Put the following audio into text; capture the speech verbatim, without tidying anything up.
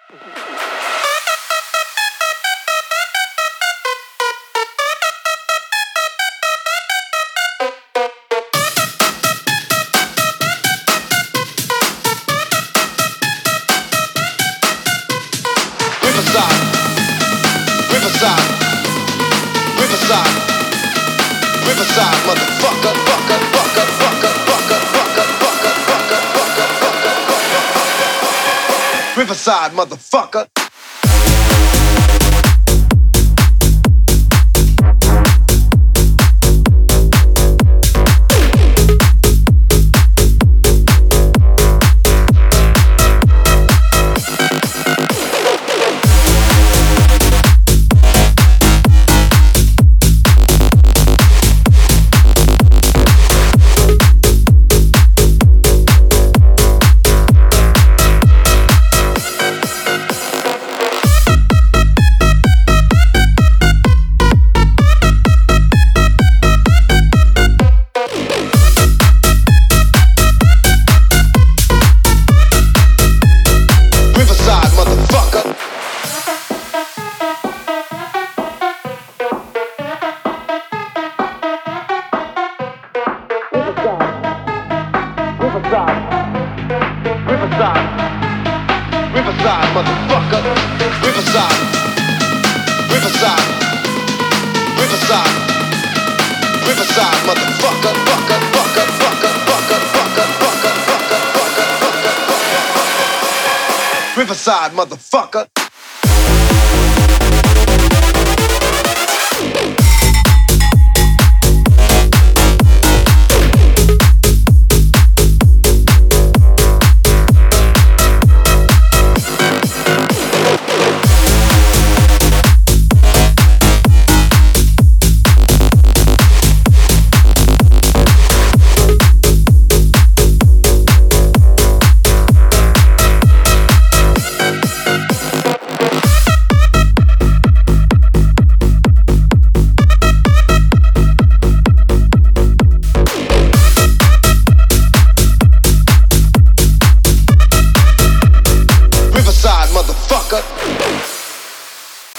Riverside, Riverside, Riverside, Riverside, motherfucker, fucker, fucker, fucker, fucker, fucker, fucker, fucker, fucker, fucker, Riverside, motherfucker. Riverside, motherfucker. Riverside, Riverside, Riverside, Riverside, motherfucker. Fucker, fucker, fucker, fucker, fucker, fucker, fucker, fucker, fucker, fucker, Riverside, motherfucker.